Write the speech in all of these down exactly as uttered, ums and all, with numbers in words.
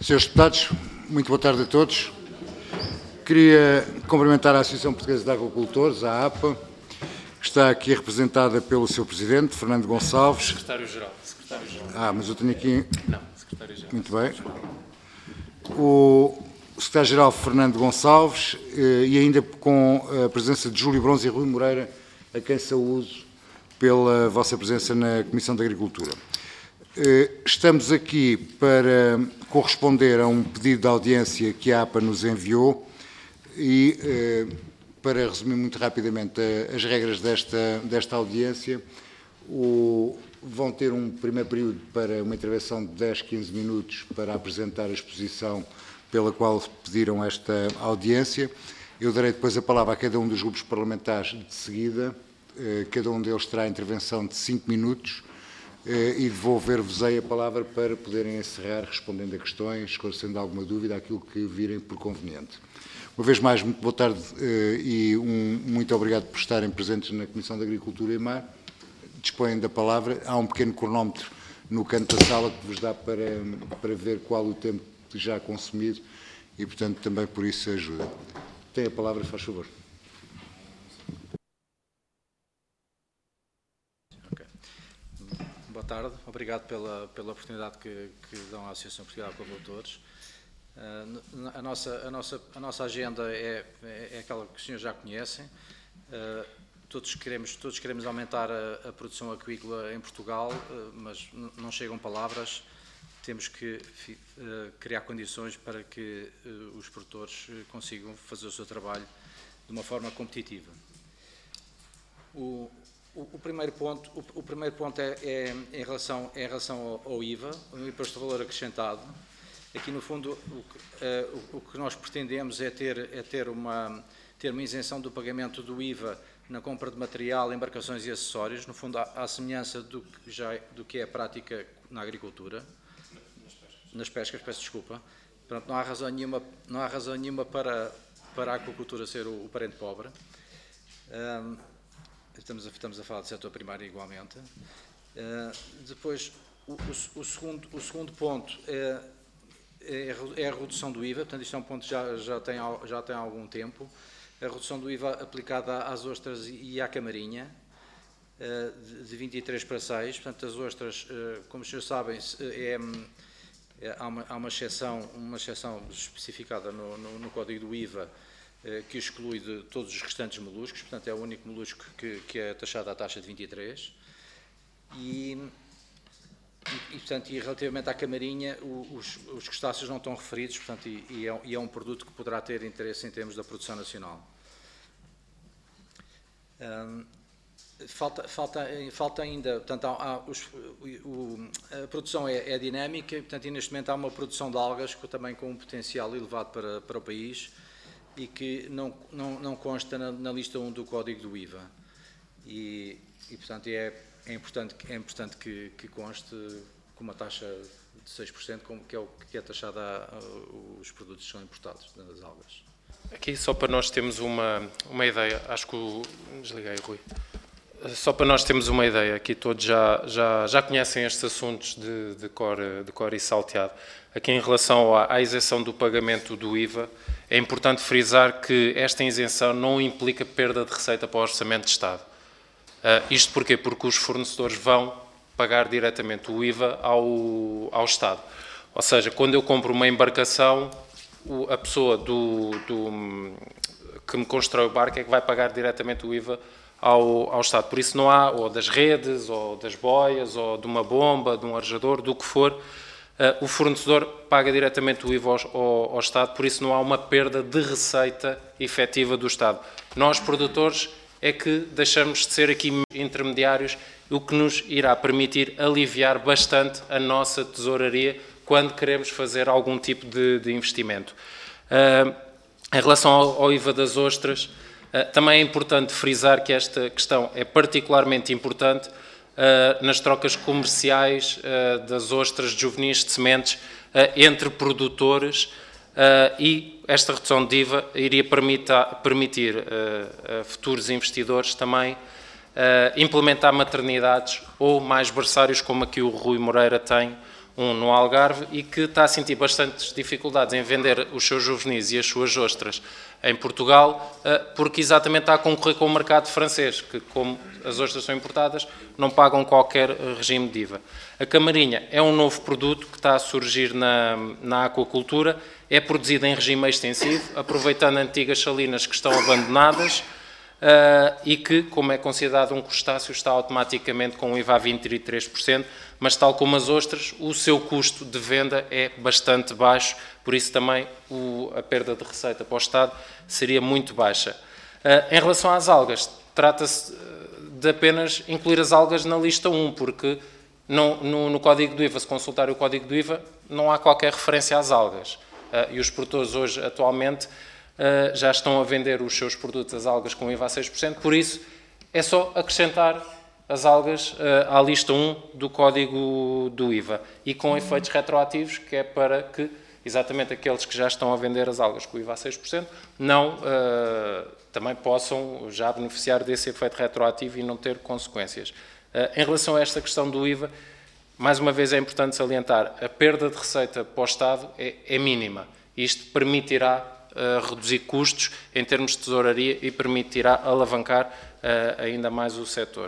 senhores Deputados, muito boa tarde a todos. Queria cumprimentar a Associação Portuguesa de Agricultores, a APA, que está aqui representada pelo seu Presidente, Fernando Gonçalves. Secretário-Geral. Secretário-Geral. Ah, mas eu tenho aqui... Não, Secretário-Geral. Muito bem. O Secretário-Geral Fernando Gonçalves e ainda com a presença de Júlio Bronze e Rui Moreira, a quem saúdo pela vossa presença na Comissão de Agricultura. Estamos aqui para corresponder a um pedido de audiência que a APA nos enviou e, para resumir muito rapidamente as regras desta, desta audiência, o, vão ter um primeiro período para uma intervenção de dez, quinze minutos para apresentar a exposição pela qual pediram esta audiência. Eu darei depois a palavra a cada um dos grupos parlamentares de seguida, cada um deles terá a intervenção de cinco minutos, e devolver-vos-ei a palavra para poderem encerrar respondendo a questões, esclarecendo alguma dúvida, aquilo que virem por conveniente. Uma vez mais, muito boa tarde e um, muito obrigado por estarem presentes na Comissão de Agricultura e Mar. Dispõem da palavra. Há um pequeno cronómetro no canto da sala que vos dá para, para ver qual o tempo já consumido e, portanto, também por isso ajuda. Tem a palavra, faz favor. Boa tarde, obrigado pela, pela oportunidade que, que dão à Associação Portuguesa de Agricultores. Uh, a, nossa, a, nossa, a nossa agenda é, é, é aquela que os senhores já conhecem. Uh, todos, queremos, todos queremos aumentar a, a produção aquícola em Portugal, uh, mas não chegam palavras. Temos que uh, criar condições para que uh, os produtores consigam fazer o seu trabalho de uma forma competitiva. O, O, o primeiro ponto, o, o primeiro ponto é, é, em relação, é em relação ao, ao I V A, o Imposto de Valor Acrescentado. Aqui, no fundo, o que, uh, o, o que nós pretendemos é, ter, é ter, uma, ter uma isenção do pagamento do I V A na compra de material, embarcações e acessórios, no fundo, à, à semelhança do que, já, do que é a prática na agricultura. Nas pescas. Nas pescas, peço desculpa. Portanto, não há razão nenhuma, não há razão nenhuma para, para a aquacultura ser o, o parente pobre. Um, Estamos a, estamos a falar do setor primário igualmente. Uh, depois, o, o, o, segundo, o segundo ponto é, é, é a redução do I V A, portanto, isto é um ponto que já, já, tem, já tem há algum tempo. A redução do I V A aplicada às ostras e à camarinha, uh, de, de vinte e três para seis. Portanto, as ostras, uh, como os senhores sabem, é, é, há, uma, há uma exceção, uma exceção especificada no, no, no Código do I V A, que exclui de todos os restantes moluscos, portanto é o único molusco que, que é taxado à taxa de vinte e três. E, e, portanto, e relativamente à camarinha, os, os crustáceos não estão referidos, portanto, e, e, é, e é um produto que poderá ter interesse em termos da produção nacional. Um, falta, falta, falta ainda, portanto, há, há os, o, a produção é, é dinâmica, portanto, e neste momento há uma produção de algas que, também com um potencial elevado para, para o país, e que não, não, não consta na, na lista um do Código do I V A. E, e portanto, é, é importante, é importante que, que conste com uma taxa de seis por cento, como, que é o que é taxada a, a, os produtos que são importados das algas. Aqui, só para nós termos uma, uma ideia, acho que o... Desliguei, Rui. Só para nós termos uma ideia, aqui todos já, já, já conhecem estes assuntos de, de, cor, de cor e salteado. Aqui, em relação à, à isenção do pagamento do I V A, é importante frisar que esta isenção não implica perda de receita para o Orçamento de Estado. Uh, isto porquê? Porque os fornecedores vão pagar diretamente o I V A ao, ao Estado. Ou seja, quando eu compro uma embarcação, o, a pessoa do, do, que me constrói o barco é que vai pagar diretamente o I V A ao, ao Estado. Por isso não há, ou das redes, ou das boias, ou de uma bomba, de um arejador, do que for, Uh, o fornecedor paga diretamente o I V A ao, ao, ao Estado, por isso não há uma perda de receita efetiva do Estado. Nós, produtores, é que deixamos de ser aqui intermediários, o que nos irá permitir aliviar bastante a nossa tesouraria quando queremos fazer algum tipo de, de investimento. Uh, em relação ao, ao I V A das ostras, uh, também é importante frisar que esta questão é particularmente importante Uh, nas trocas comerciais uh, das ostras de juvenis de sementes uh, entre produtores uh, e esta redução de I V A iria permita, permitir uh, a futuros investidores também uh, implementar maternidades ou mais berçários como aqui o Rui Moreira tem, um no Algarve e que está a sentir bastantes dificuldades em vender os seus juvenis e as suas ostras em Portugal, porque exatamente está a concorrer com o mercado francês, que como as ostras são importadas, não pagam qualquer regime de I V A. A camarinha é um novo produto que está a surgir na, na aquacultura, é produzido em regime extensivo, aproveitando antigas salinas que estão abandonadas, Uh, e que, como é considerado um crustáceo, está automaticamente com um I V A a vinte e três por cento, mas tal como as ostras, o seu custo de venda é bastante baixo, por isso também o, a perda de receita para o Estado seria muito baixa. Uh, em relação às algas, trata-se de apenas incluir as algas na lista um, porque não, no, no código do I V A, se consultar o código do I V A, não há qualquer referência às algas. Uh, e os produtores hoje, atualmente, Uh, já estão a vender os seus produtos, as algas, com I V A a seis por cento, por isso é só acrescentar as algas uh, à lista um do código do I V A e com efeitos retroativos, que é para que exatamente aqueles que já estão a vender as algas com I V A a seis por cento não uh, também possam já beneficiar desse efeito retroativo e não ter consequências. Uh, em relação a esta questão do I V A, mais uma vez é importante salientar, a perda de receita para o Estado é, é mínima. Isto permitirá Uh, reduzir custos em termos de tesouraria e permitirá alavancar uh, ainda mais o setor.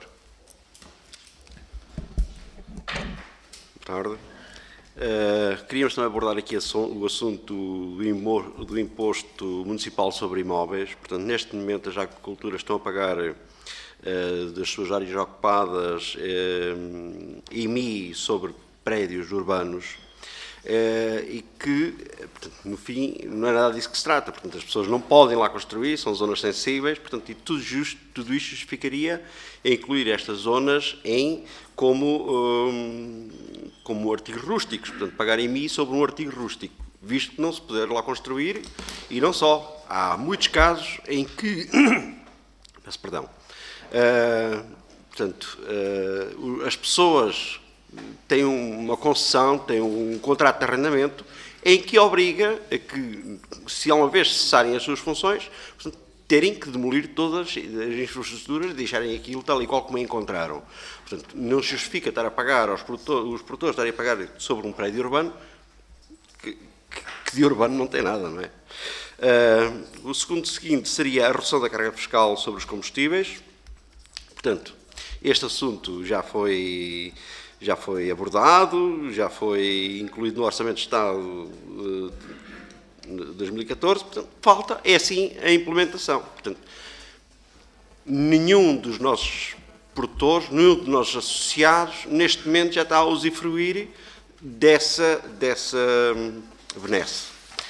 Boa tarde. Uh, queríamos também abordar aqui o assunto do, do imposto municipal sobre imóveis. Portanto, neste momento as agriculturas estão a pagar uh, das suas áreas ocupadas uh, I M I sobre prédios urbanos. Uh, e que, portanto, no fim, não é nada disso que se trata. Portanto, as pessoas não podem lá construir, são zonas sensíveis, portanto, e tudo, justo, tudo isto justificaria incluir estas zonas em, como, um, como artigos rústicos, portanto, pagar I M I sobre um artigo rústico, visto que não se puder lá construir, e não só. Há muitos casos em que, peço perdão, uh, portanto, uh, as pessoas tem uma concessão, tem um contrato de arrendamento, em que obriga a que, se uma vez cessarem as suas funções, portanto, terem que demolir todas as infraestruturas e deixarem aquilo tal e qual como encontraram. Portanto, não se justifica estar a pagar aos produtores, os produtores estarem a pagar sobre um prédio urbano, que, que de urbano não tem nada, não é? Uh, o segundo seguinte seria a redução da carga fiscal sobre os combustíveis. Portanto, este assunto já foi... já foi abordado, já foi incluído no Orçamento de Estado de dois mil e catorze, portanto, falta, é sim, a implementação. Portanto, nenhum dos nossos produtores, nenhum dos nossos associados, neste momento já está a usufruir dessa, dessa benesse.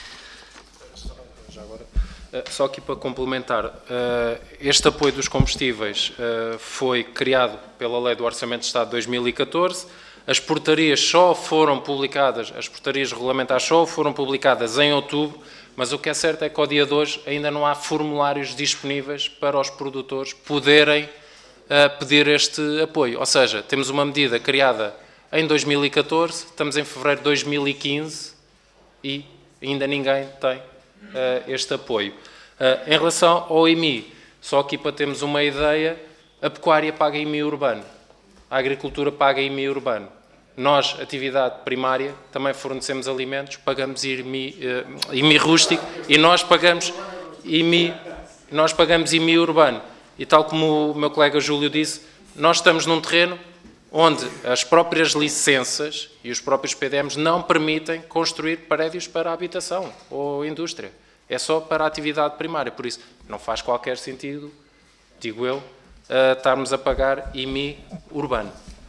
Só aqui para complementar, este apoio dos combustíveis foi criado pela Lei do Orçamento de Estado de dois mil e catorze, as portarias só foram publicadas, as portarias regulamentares só foram publicadas em outubro, mas o que é certo é que ao dia de hoje ainda não há formulários disponíveis para os produtores poderem pedir este apoio. Ou seja, temos uma medida criada em dois mil e catorze, estamos em fevereiro de dois mil e quinze e ainda ninguém tem este apoio. Em relação ao I M I, só aqui para termos uma ideia, a pecuária paga I M I urbano, a agricultura paga I M I urbano. Nós, atividade primária, também fornecemos alimentos, pagamos I M I, I M I rústico e nós pagamos I M I, nós pagamos I M I urbano. E tal como o meu colega Júlio disse, nós estamos num terreno onde as próprias licenças e os próprios P D Ms não permitem construir prédios para habitação ou indústria. É só para a atividade primária, por isso não faz qualquer sentido, digo eu, estarmos a pagar I M I urbano.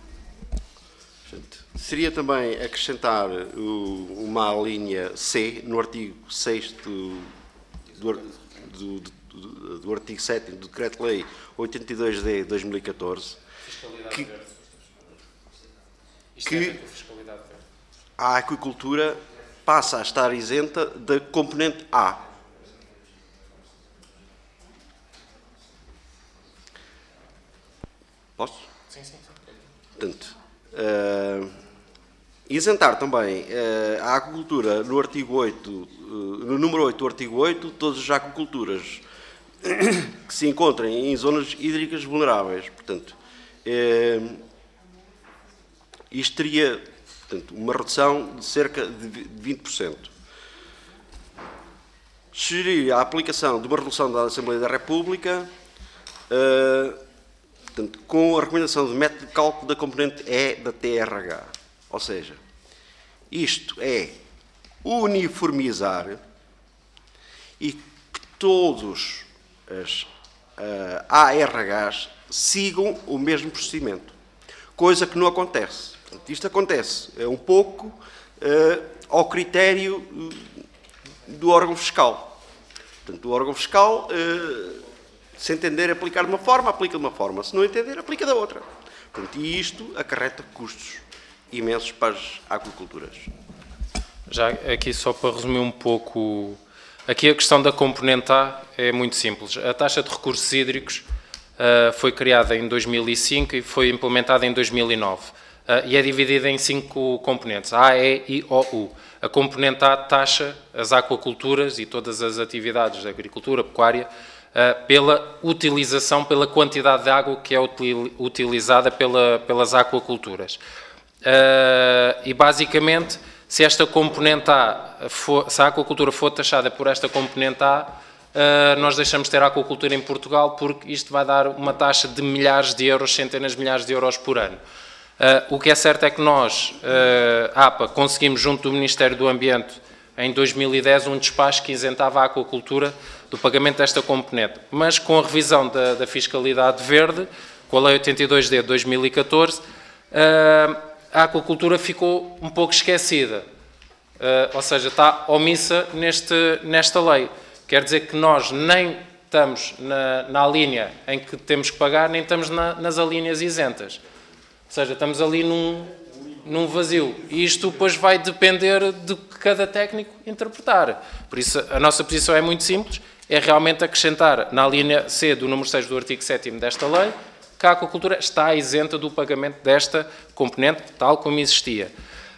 Seria também acrescentar uma linha C no artigo sexto do, do, do, do artigo sétimo do Decreto-Lei oitenta e dois D de dois mil e catorze, que, que a aquicultura passa a estar isenta da componente A. Posso? Sim, sim. Portanto, uh, isentar também uh, a aquicultura no artigo oito, uh, no número oito do artigo oito, todas as aquiculturas que se encontrem em zonas hídricas vulneráveis. Portanto, uh, isto teria Portanto, uma redução de cerca de vinte por cento. Sugerir a aplicação de uma resolução da Assembleia da República uh, portanto, com a recomendação de método de cálculo da componente E da T R H. Ou seja, isto é uniformizar e que todos as uh, A R Hs sigam o mesmo procedimento, coisa que não acontece. Portanto, isto acontece é um pouco uh, ao critério uh, do órgão fiscal. Portanto, o órgão fiscal, uh, se entender aplicar de uma forma, aplica de uma forma, se não entender, aplica da outra. Portanto, e isto acarreta custos imensos para as aquaculturas. Já aqui só para resumir um pouco, aqui a questão da componente A é muito simples. A taxa de recursos hídricos uh, foi criada em dois mil e cinco e foi implementada em dois mil e nove. Uh, e é dividida em cinco componentes, A, E, I, O, U. A componente A taxa as aquaculturas e todas as atividades da agricultura, pecuária, uh, pela utilização, pela quantidade de água que é util, utilizada pela, pelas aquaculturas. Uh, e basicamente, se esta componente A, for, se a aquacultura for taxada por esta componente A, uh, nós deixamos de ter a aquacultura em Portugal, porque isto vai dar uma taxa de milhares de euros, centenas de milhares de euros por ano. Uh, o que é certo é que nós, uh, A P A, conseguimos junto do Ministério do Ambiente, em dois mil e dez, um despacho que isentava a aquacultura do pagamento desta componente. Mas com a revisão da, da fiscalidade verde, com a Lei oitenta e dois D de dois mil e catorze, uh, a aquacultura ficou um pouco esquecida, uh, ou seja, está omissa neste, nesta lei. Quer dizer que nós nem estamos na, na linha em que temos que pagar, nem estamos na, nas alíneas isentas. Ou seja, estamos ali num, num vazio. E isto depois vai depender de cada técnico interpretar. Por isso, a nossa posição é muito simples, é realmente acrescentar na linha C do número seis do artigo sétimo desta lei, que a aquacultura está isenta do pagamento desta componente, tal como existia.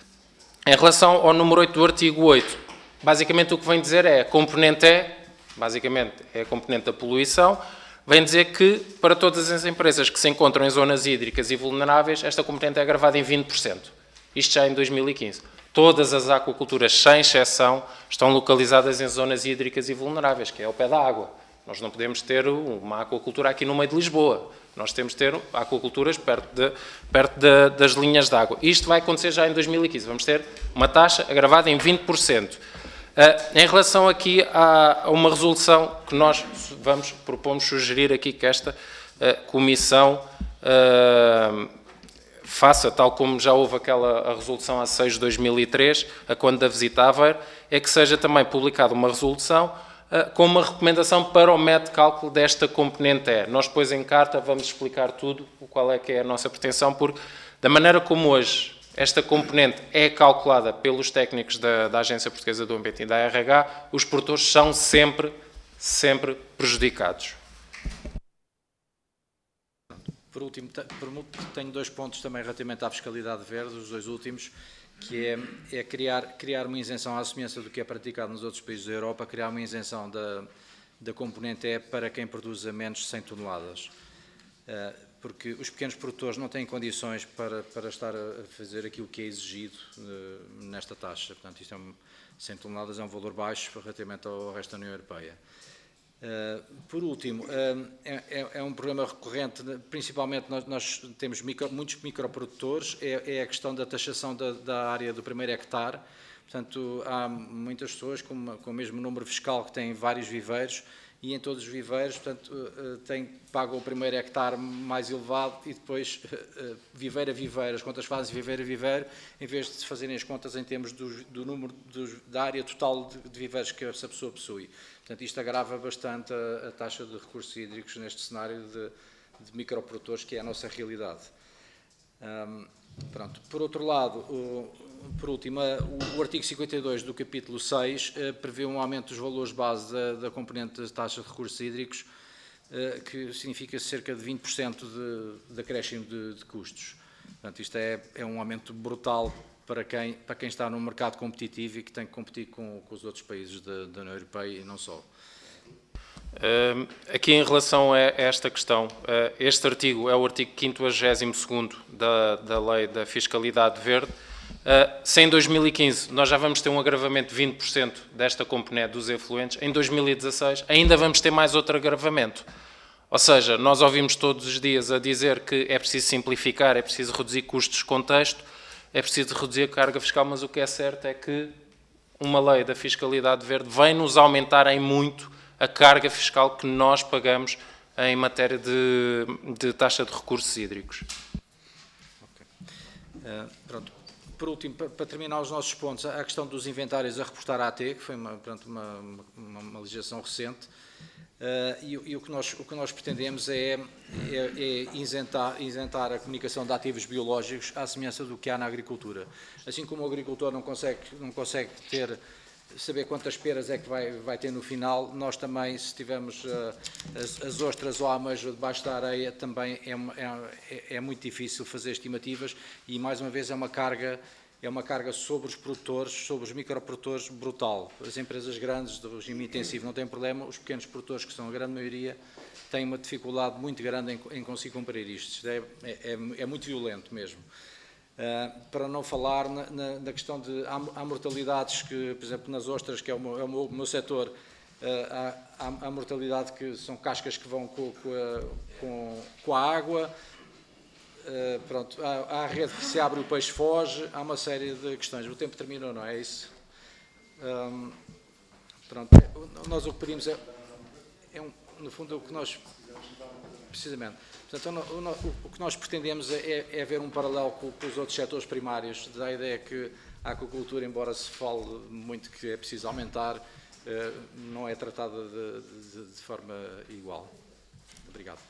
Em relação ao número oito do artigo oito, basicamente o que vem dizer é a componente E, basicamente é a componente da poluição, vem dizer que para todas as empresas que se encontram em zonas hídricas e vulneráveis, esta componente é gravada em vinte por cento. Isto já em dois mil e quinze. Todas as aquaculturas, sem exceção, estão localizadas em zonas hídricas e vulneráveis, que é ao pé da água. Nós não podemos ter uma aquacultura aqui no meio de Lisboa. Nós temos de ter aquaculturas perto, de, perto de, das linhas de água. Isto vai acontecer já em dois mil e quinze. Vamos ter uma taxa agravada em vinte por cento. Uh, em relação aqui a, a uma resolução que nós vamos, propomos sugerir aqui que esta uh, comissão uh, faça, tal como já houve aquela a resolução A seis de dois mil e três, a quando da visita a Aveiro, é que seja também publicada uma resolução uh, com uma recomendação para o método de cálculo desta componente E. Nós depois em carta vamos explicar tudo, qual é que é a nossa pretensão, porque da maneira como hoje esta componente é calculada pelos técnicos da, da Agência Portuguesa do Ambiente e da A R H, os produtores são sempre, sempre prejudicados. Por último, tenho dois pontos também relativamente à fiscalidade verde, os dois últimos, que é, é criar, criar uma isenção à semelhança do que é praticado nos outros países da Europa, criar uma isenção da, da componente E para quem produz a menos de cem toneladas. Porque os pequenos produtores não têm condições para, para estar a fazer aquilo que é exigido uh, nesta taxa. Portanto, isto é um, cem toneladas é um valor baixo relativamente ao resto da União Europeia. Uh, por último, uh, é, é um problema recorrente, principalmente nós, nós temos micro, muitos microprodutores, é, é a questão da taxação da, da área do primeiro hectare. Portanto, há muitas pessoas com, uma, com o mesmo número fiscal que têm vários viveiros, e em todos os viveiros, portanto, tem, pagam o primeiro hectare mais elevado e depois viveiro a viveiro, as contas fazem viveiro a viveiro, em vez de se fazerem as contas em termos do, do número dos, da área total de, de viveiros que essa pessoa possui. Portanto, isto agrava bastante a, a taxa de recursos hídricos neste cenário de, de microprodutores, que é a nossa realidade. Um, pronto. Por outro lado, o, por último, o, o artigo cinquenta e dois do capítulo seis eh, prevê um aumento dos valores base da, da componente de taxa de recursos hídricos, eh, que significa cerca de vinte por cento de, de acréscimo de, de custos. Portanto, isto é, é um aumento brutal para quem, para quem está num mercado competitivo e que tem que competir com, com os outros países da, da União Europeia e não só. Uh, aqui em relação a esta questão, uh, este artigo é o artigo quinquagésimo segundo da, da Lei da Fiscalidade Verde Uh, se em dois mil e quinze nós já vamos ter um agravamento de vinte por cento desta componente dos efluentes, em dois mil e dezasseis ainda vamos ter mais outro agravamento. Ou seja, nós ouvimos todos os dias a dizer que é preciso simplificar, é preciso reduzir custos de contexto, é preciso reduzir a carga fiscal, mas o que é certo é que uma lei da fiscalidade verde vem nos aumentar em muito a carga fiscal que nós pagamos em matéria de, de taxa de recursos hídricos. Okay. Uh, pronto. Por último, para, para terminar os nossos pontos, a questão dos inventários a reportar à A T, que foi uma, pronto, uma, uma, uma legislação recente, uh, e, e o, que nós, o que nós pretendemos é, é, é isentar, isentar a comunicação de ativos biológicos à semelhança do que há na agricultura. Assim como o agricultor não consegue, não consegue ter, saber quantas peras é que vai, vai ter no final, nós também, se tivermos uh, as, as ostras ou a ameijoa debaixo da areia, também é, é, é muito difícil fazer estimativas e, mais uma vez, é uma carga, é uma carga sobre os produtores, sobre os microprodutores, brutal. As empresas grandes, do regime intensivo, não têm problema, os pequenos produtores, que são a grande maioria, têm uma dificuldade muito grande em, em conseguir cumprir isto. Isto é, é, é muito violento mesmo. Uh, para não falar na, na, na questão de há, há mortalidades que, por exemplo, nas ostras, que é o meu, é o meu, meu setor, uh, há, há, há mortalidade que são cascas que vão com, com, a, com, com a água, uh, pronto, há, há a rede que se abre e o peixe foge, há uma série de questões. O tempo terminou, não é isso? Um, pronto, nós o que pedimos é, é um, no fundo, o que nós, precisamente, portanto, o, o, o que nós pretendemos é, é ver um paralelo com, com os outros setores primários, da ideia que a aquacultura, embora se fale muito que é preciso aumentar, eh, não é tratada de, de, de forma igual. Obrigado.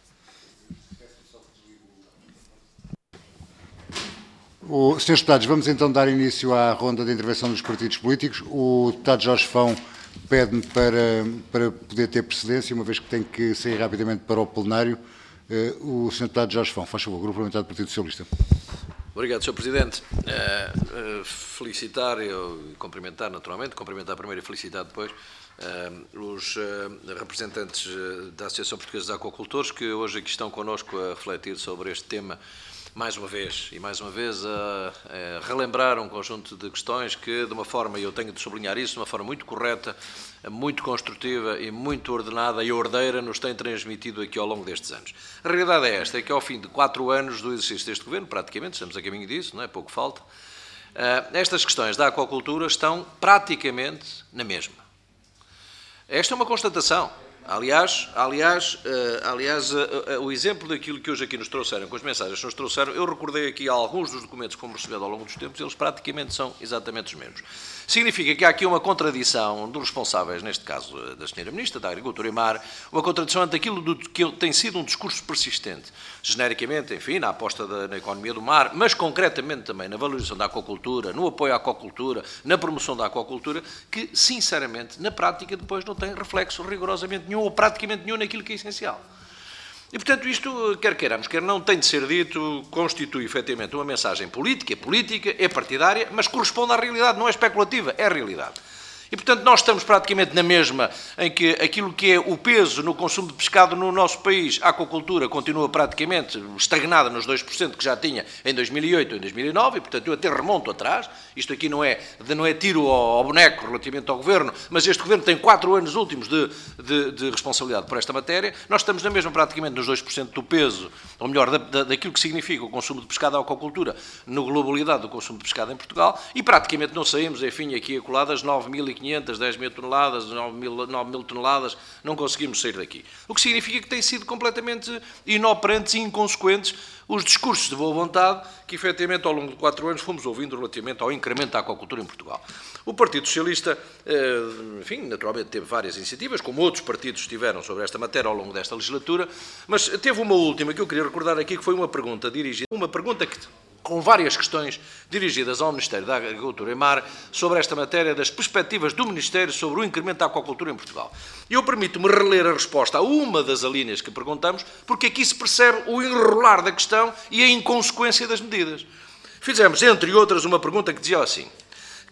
O, senhores deputados, vamos então dar início à ronda de intervenção dos partidos políticos. O deputado Jorge Fão pede-me para, para poder ter precedência, uma vez que tem que sair rapidamente para o plenário. O senhor deputado Jorge Fão, faz favor, Grupo Parlamentar do Partido Socialista. Obrigado, senhor Presidente. Uh, uh, felicitar e cumprimentar, naturalmente, cumprimentar primeiro e felicitar depois uh, os uh, representantes uh, da Associação Portuguesa de Aquacultores que hoje aqui estão connosco a refletir sobre este tema mais uma vez, e mais uma vez a, a relembrar um conjunto de questões que, de uma forma, e eu tenho de sublinhar isso, de uma forma muito correta, muito construtiva e muito ordenada e ordeira, nos tem transmitido aqui ao longo destes anos. A realidade é esta, é que ao fim de quatro anos do exercício deste Governo, praticamente, estamos a caminho disso, não é? Pouco falta, estas questões da aquacultura estão praticamente na mesma. Esta é uma constatação. Aliás, aliás, uh, aliás uh, uh, o exemplo daquilo que hoje aqui nos trouxeram, com as mensagens que nos trouxeram, eu recordei aqui alguns dos documentos que fomos recebendo ao longo dos tempos, eles praticamente são exatamente os mesmos. Significa que há aqui uma contradição dos responsáveis, neste caso da senhora Ministra da Agricultura e Mar, uma contradição entre aquilo do, que tem sido um discurso persistente, genericamente, enfim, na aposta da, na economia do mar, mas concretamente também na valorização da aquacultura, no apoio à aquacultura, na promoção da aquacultura, que, sinceramente, na prática, depois não tem reflexo rigorosamente nenhum, ou praticamente nenhum, naquilo que é essencial. E, portanto, isto, quer queiramos, quer não, tem de ser dito, constitui efetivamente uma mensagem política, é política, é partidária, mas corresponde à realidade, não é especulativa, é a realidade. E, portanto, nós estamos praticamente na mesma, em que aquilo que é o peso no consumo de pescado no nosso país, a aquacultura continua praticamente estagnada nos dois por cento que já tinha em dois mil e oito ou em dois mil e nove, e, portanto, eu até remonto atrás, isto aqui não é, não é tiro ao, ao boneco relativamente ao Governo, mas este Governo tem quatro anos últimos de, de, de responsabilidade por esta matéria, nós estamos na mesma praticamente nos dois por cento do peso, ou melhor, da, da, daquilo que significa o consumo de pescado à aquacultura, na globalidade do consumo de pescado em Portugal, e praticamente não saímos, enfim, aqui a coladas nove mil e quinhentas, dez mil toneladas, nove mil toneladas, não conseguimos sair daqui. O que significa que têm sido completamente inoperantes e inconsequentes os discursos de boa vontade que, efetivamente, ao longo de quatro anos fomos ouvindo relativamente ao incremento da aquacultura em Portugal. O Partido Socialista, enfim, naturalmente teve várias iniciativas, como outros partidos tiveram sobre esta matéria ao longo desta legislatura, mas teve uma última que eu queria recordar aqui, que foi uma pergunta dirigida, uma pergunta que... com várias questões dirigidas ao Ministério da Agricultura e Mar sobre esta matéria das perspectivas do Ministério sobre o incremento da aquacultura em Portugal. E eu permito-me reler a resposta a uma das alíneas que perguntamos, porque aqui se percebe o enrolar da questão e a inconsequência das medidas. Fizemos, entre outras, uma pergunta que dizia assim: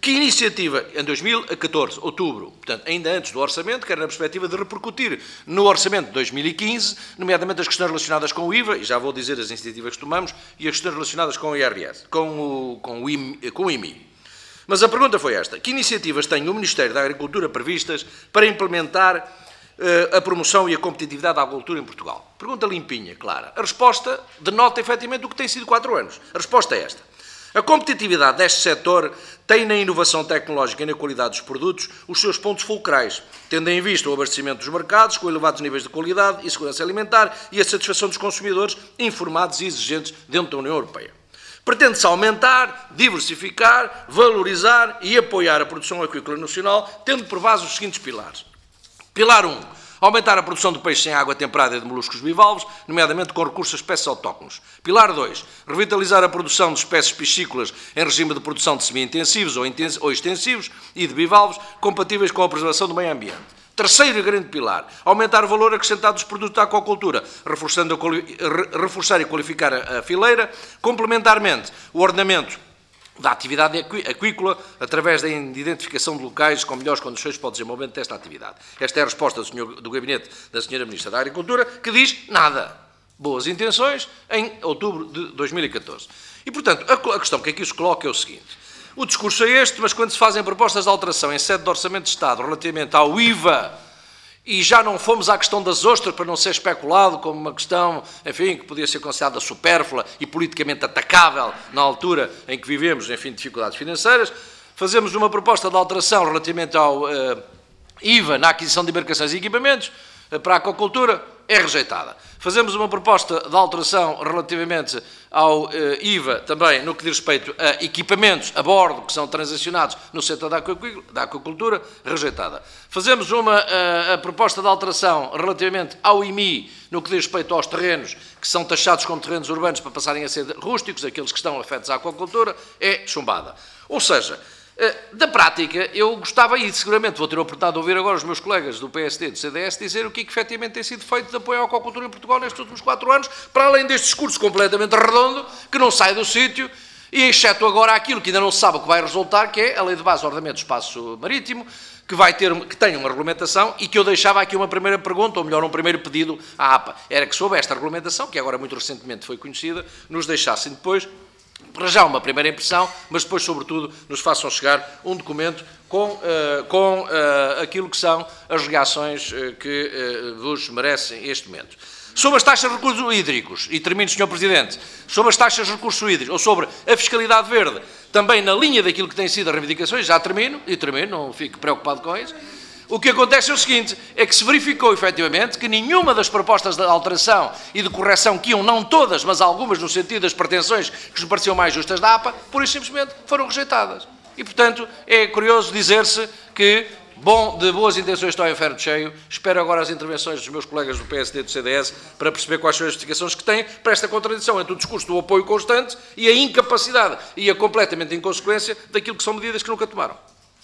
Que iniciativa, em dois mil e catorze, outubro, portanto, ainda antes do orçamento, que era na perspectiva de repercutir no orçamento de dois mil e quinze, nomeadamente as questões relacionadas com o I V A, e já vou dizer as iniciativas que tomamos, e as questões relacionadas com o I R S, com o, com o, I M I, com o I M I. Mas a pergunta foi esta: que iniciativas tem o Ministério da Agricultura previstas para implementar uh, a promoção e a competitividade da agricultura em Portugal? Pergunta limpinha, clara. A resposta denota efetivamente o que tem sido quatro anos. A resposta é esta: a competitividade deste setor tem na inovação tecnológica e na qualidade dos produtos os seus pontos fulcrais, tendo em vista o abastecimento dos mercados com elevados níveis de qualidade e segurança alimentar e a satisfação dos consumidores informados e exigentes dentro da União Europeia. Pretende-se aumentar, diversificar, valorizar e apoiar a produção aquícola nacional, tendo por base os seguintes pilares. Pilar um. Aumentar a produção de peixe em água temperada e de moluscos bivalves, nomeadamente com recurso a espécies autóctones. Pilar dois. Revitalizar a produção de espécies piscícolas em regime de produção de semi-intensivos ou extensivos e de bivalves, compatíveis com a preservação do meio ambiente. Terceiro e grande pilar, aumentar o valor acrescentado dos produtos da aquacultura, reforçando a, reforçar e qualificar a, a fileira, complementarmente o ordenamento da atividade aquícola, através da identificação de locais com melhores condições para o desenvolvimento desta atividade. Esta é a resposta do, senhor, do gabinete da senhora Ministra da Agricultura, que diz nada. Boas intenções em outubro de dois mil e catorze. E, portanto, a, a questão que aqui se coloca é o seguinte: o discurso é este, mas quando se fazem propostas de alteração em sede de Orçamento de Estado relativamente ao I V A, e já não fomos à questão das ostras para não ser especulado como uma questão, enfim, que podia ser considerada supérflua e politicamente atacável na altura em que vivemos, enfim, dificuldades financeiras, fazemos uma proposta de alteração relativamente ao uh, I V A na aquisição de embarcações e equipamentos uh, para a aquacultura, é rejeitada. Fazemos uma proposta de alteração relativamente ao uh, I V A também no que diz respeito a equipamentos a bordo que são transacionados no setor da, da aquacultura, rejeitada. Fazemos uma uh, a proposta de alteração relativamente ao I M I no que diz respeito aos terrenos que são taxados como terrenos urbanos para passarem a ser rústicos, aqueles que estão afetos à aquacultura, é chumbada. Ou seja, da prática, eu gostava, e seguramente vou ter a oportunidade de ouvir agora os meus colegas do P S D e do C D S dizer o que, é que efetivamente tem sido feito de apoio à aquacultura em Portugal nestes últimos quatro anos, para além deste discurso completamente redondo, que não sai do sítio, e exceto agora aquilo que ainda não se sabe o que vai resultar, que é a Lei de Base do Ordenamento do Espaço Marítimo, que, vai ter, que tem uma regulamentação, e que eu deixava aqui uma primeira pergunta, ou melhor, um primeiro pedido à A P A, era que sob esta regulamentação, que agora muito recentemente foi conhecida, nos deixassem depois para já uma primeira impressão, mas depois, sobretudo, nos façam chegar um documento com, uh, com uh, aquilo que são as reações uh, que uh, vos merecem este momento. Sobre as taxas de recursos hídricos, e termino, senhor Presidente, sobre as taxas de recursos hídricos, ou sobre a fiscalidade verde, também na linha daquilo que têm sido as reivindicações, já termino, e termino, não fique preocupado com isso. O que acontece é o seguinte, é que se verificou efetivamente que nenhuma das propostas de alteração e de correção, que iam não todas, mas algumas no sentido das pretensões que nos pareciam mais justas da A P A, por isso simplesmente foram rejeitadas. E, portanto, é curioso dizer-se que, bom, de boas intenções estão em ferro cheio. Espero agora as intervenções dos meus colegas do P S D e do C D S para perceber quais são as justificações que têm para esta contradição entre o discurso do apoio constante e a incapacidade e a completamente inconsequência daquilo que são medidas que nunca tomaram.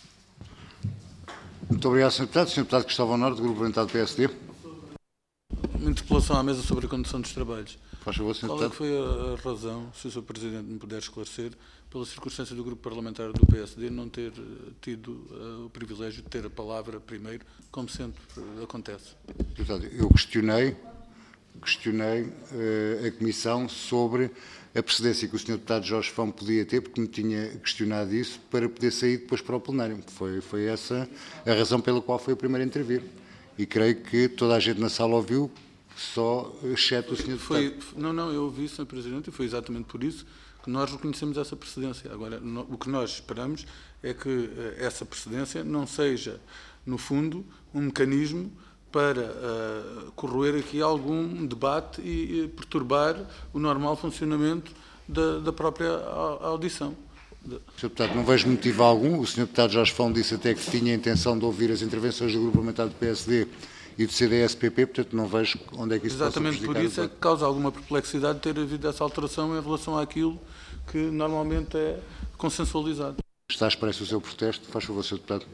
Muito obrigado, senhor Deputado. senhor Deputado Cristóvão Norte, Grupo Parlamentar do P S D. Uma interpelação à mesa sobre a condução dos trabalhos. Faz favor, senhor Qual é que foi a razão, se o senhor Presidente me puder esclarecer, pela circunstância do Grupo Parlamentar do P S D não ter tido uh, o privilégio de ter a palavra primeiro, como sempre uh, acontece? Deputado, eu questionei, questionei uh, a Comissão sobre a precedência que o senhor Deputado Jorge Fão podia ter, porque me tinha questionado isso, para poder sair depois para o plenário. Foi, foi essa a razão pela qual foi o primeiro a intervir. E creio que toda a gente na sala ouviu, só exceto o senhor foi, Deputado. Não, não, eu ouvi, senhor Presidente, e foi exatamente por isso que nós reconhecemos essa precedência. Agora, no, o que nós esperamos é que uh, essa precedência não seja, no fundo, um mecanismo para uh, corroer aqui algum debate e, e perturbar o normal funcionamento da, da própria audição. senhor Deputado, não vejo motivo algum. O senhor Deputado Jorge Fão disse até que tinha a intenção de ouvir as intervenções do Grupo Parlamentar do P S D e do C D S P P, portanto não vejo onde é que isso possa prejudicar. Exatamente por isso é que causa alguma perplexidade ter havido essa alteração em relação àquilo que normalmente é consensualizado. Está expresso o seu protesto. Faz favor, senhor Deputado.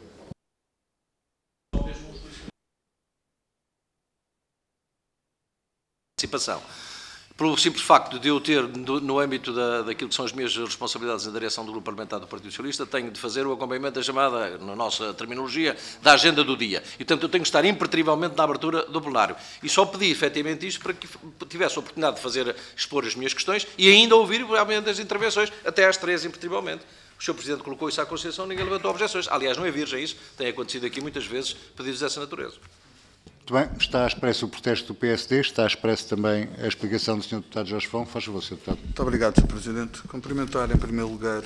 Participação. pelo simples facto de eu ter, no, no âmbito da, daquilo que são as minhas responsabilidades na direção do Grupo Parlamentar do Partido Socialista, tenho de fazer o acompanhamento da chamada, na nossa terminologia, da agenda do dia. E, portanto, eu tenho de estar impertrivelmente na abertura do plenário. E só pedi, efetivamente, isto para que tivesse a oportunidade de fazer, expor as minhas questões e ainda ouvir, realmente, as intervenções, até às três, impertrivelmente. O senhor Presidente colocou isso à Constituição, ninguém levantou objeções. Aliás, não é virgem isso, tem acontecido aqui muitas vezes pedidos dessa natureza. Muito bem, está expresso o protesto do P S D, está expresso também a explicação do senhor Deputado Jorge Fão. Faz favor, senhor Deputado. Muito obrigado, senhor Presidente. Cumprimentar, em primeiro lugar,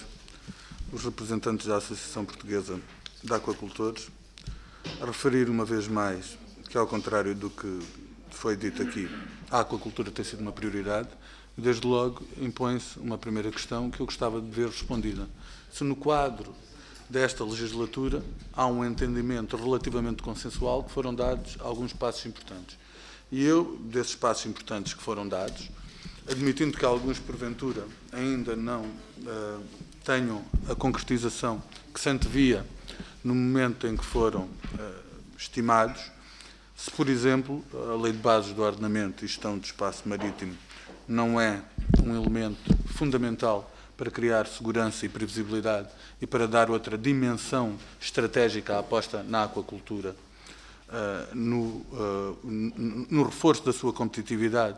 os representantes da Associação Portuguesa de Aquacultores, a referir uma vez mais que, ao contrário do que foi dito aqui, a aquacultura tem sido uma prioridade e, desde logo, impõe-se uma primeira questão que eu gostava de ver respondida. Se no quadro desta legislatura há um entendimento relativamente consensual que foram dados alguns passos importantes. E eu, desses passos importantes que foram dados, admitindo que alguns, porventura, ainda não uh, tenham a concretização que se antevia no momento em que foram uh, estimados, se, por exemplo, a Lei de Bases do Ordenamento e Gestão do Espaço Marítimo não é um elemento fundamental para criar segurança e previsibilidade e para dar outra dimensão estratégica à aposta na aquacultura, uh, no, uh, no reforço da sua competitividade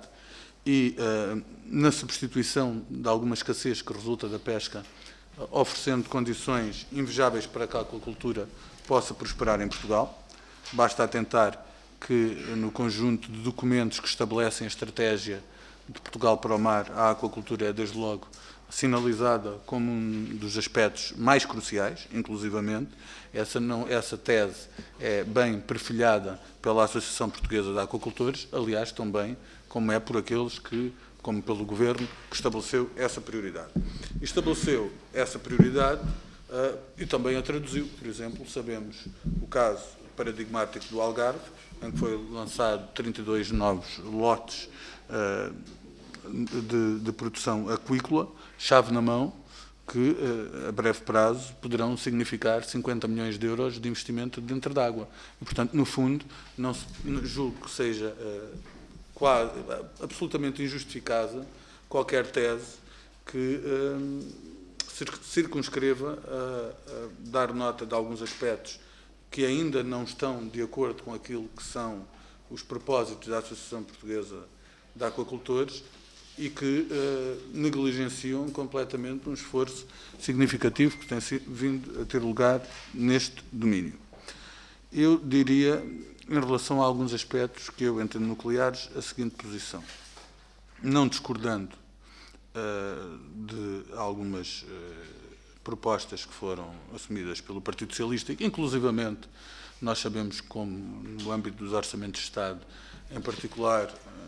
e uh, na substituição de alguma escassez que resulta da pesca, uh, oferecendo condições invejáveis para que a aquacultura possa prosperar em Portugal. Basta atentar que, no conjunto de documentos que estabelecem a estratégia de Portugal para o mar, a aquacultura é, desde logo, sinalizada como um dos aspectos mais cruciais, inclusivamente. Essa, não, essa tese é bem perfilhada pela Associação Portuguesa de Aquacultores, aliás, também como é por aqueles que, como pelo Governo, que estabeleceu essa prioridade. E estabeleceu essa prioridade uh, e também a traduziu. Por exemplo, sabemos o caso paradigmático do Algarve, em que foi lançado trinta e dois novos lotes uh, de, de produção aquícola, chave na mão, que a breve prazo poderão significar cinquenta milhões de euros de investimento dentro d'água. E, portanto, no fundo, não se, julgo que seja uh, quase, absolutamente injustificada qualquer tese que uh, circunscreva a, a dar nota de alguns aspectos que ainda não estão de acordo com aquilo que são os propósitos da Associação Portuguesa de Aquacultores e que uh, negligenciam completamente um esforço significativo que tem vindo a ter lugar neste domínio. Eu diria, em relação a alguns aspectos que eu entendo nucleares, a seguinte posição. Não discordando uh, de algumas uh, propostas que foram assumidas pelo Partido Socialista, inclusivamente nós sabemos como, no âmbito dos orçamentos de Estado, em particular,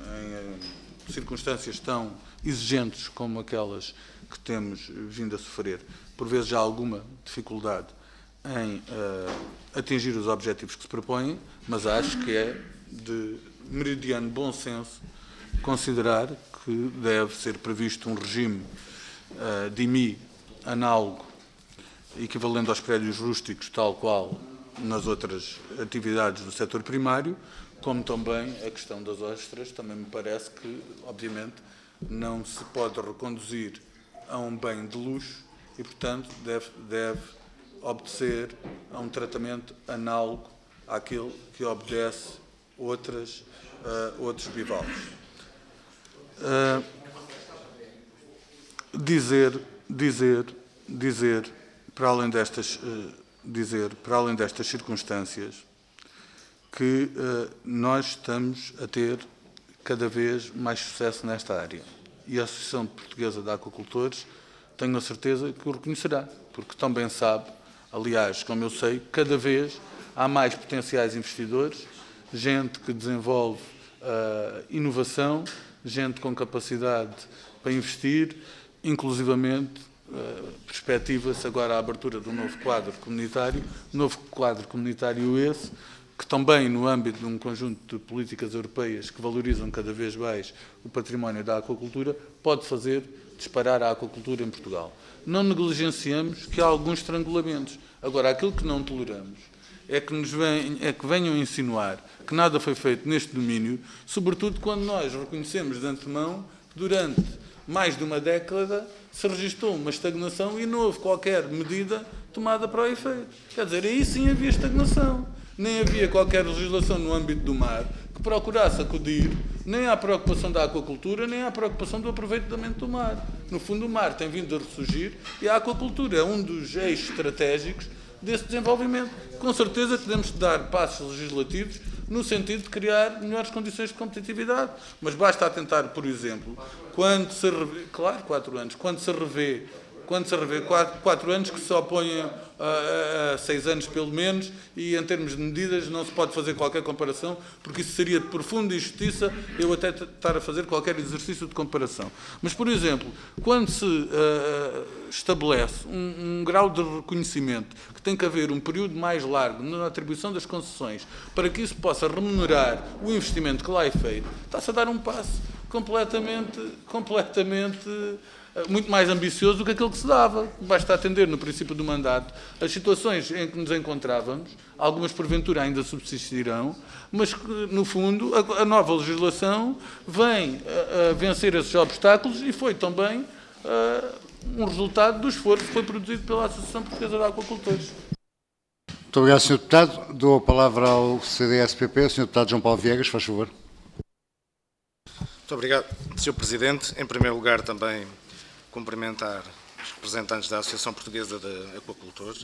em circunstâncias tão exigentes como aquelas que temos vindo a sofrer, por vezes há alguma dificuldade em uh, atingir os objetivos que se propõem, mas acho que é de meridiano bom senso considerar que deve ser previsto um regime uh, de I M I análogo, equivalente aos prédios rústicos, tal qual nas outras atividades do setor primário, como também a questão das ostras. Também me parece que, obviamente, não se pode reconduzir a um bem de luxo e, portanto, deve, deve obedecer a um tratamento análogo àquele que obedece outras, uh, outros bivalves. Uh, dizer, dizer, dizer, para além destas, uh, dizer, para além destas circunstâncias, que uh, nós estamos a ter cada vez mais sucesso nesta área. E a Associação Portuguesa de Aquacultores, tenho a certeza que o reconhecerá, porque também sabe, aliás, como eu sei, cada vez há mais potenciais investidores, gente que desenvolve uh, inovação, gente com capacidade para investir, inclusivamente uh, perspectiva-se agora a abertura de um novo quadro comunitário, novo quadro comunitário esse, que também, no âmbito de um conjunto de políticas europeias que valorizam cada vez mais o património da aquacultura, pode fazer disparar a aquacultura em Portugal. Não negligenciamos que há alguns estrangulamentos. Agora, aquilo que não toleramos é que, nos vem, é que venham insinuar que nada foi feito neste domínio, sobretudo quando nós reconhecemos de antemão durante mais de uma década se registrou uma estagnação e não houve qualquer medida tomada para o efeito. Quer dizer, aí sim havia estagnação. Nem havia qualquer legislação no âmbito do mar que procurasse acudir nem à preocupação da aquacultura, nem à preocupação do aproveitamento do mar. No fundo, o mar tem vindo a ressurgir e a aquacultura é um dos eixos estratégicos desse desenvolvimento. Com certeza que devemos dar passos legislativos no sentido de criar melhores condições de competitividade. Mas basta atentar, por exemplo, quando se revê, claro, quatro anos, quando se revê, quando se revê quatro, quatro anos que se opõem a, a, a seis anos pelo menos, e em termos de medidas não se pode fazer qualquer comparação, porque isso seria de profunda injustiça eu até estar a fazer qualquer exercício de comparação. Mas, por exemplo, quando se uh, estabelece um, um grau de reconhecimento que tem que haver um período mais largo na atribuição das concessões para que isso possa remunerar o investimento que lá é feito, está-se a dar um passo completamente, completamente muito mais ambicioso do que aquilo que se dava. Basta atender no princípio do mandato as situações em que nos encontrávamos, algumas porventura ainda subsistirão, mas que, no fundo, a, a nova legislação vem a, a vencer esses obstáculos e foi também a, um resultado do esforço que foi produzido pela Associação Portuguesa de Aquacultores. Muito obrigado, senhor Deputado. Dou a palavra ao C D S P P, o senhor Deputado João Paulo Viegas, faz favor. Muito obrigado, senhor Presidente. Em primeiro lugar, também cumprimentar os representantes da Associação Portuguesa de Aquacultores.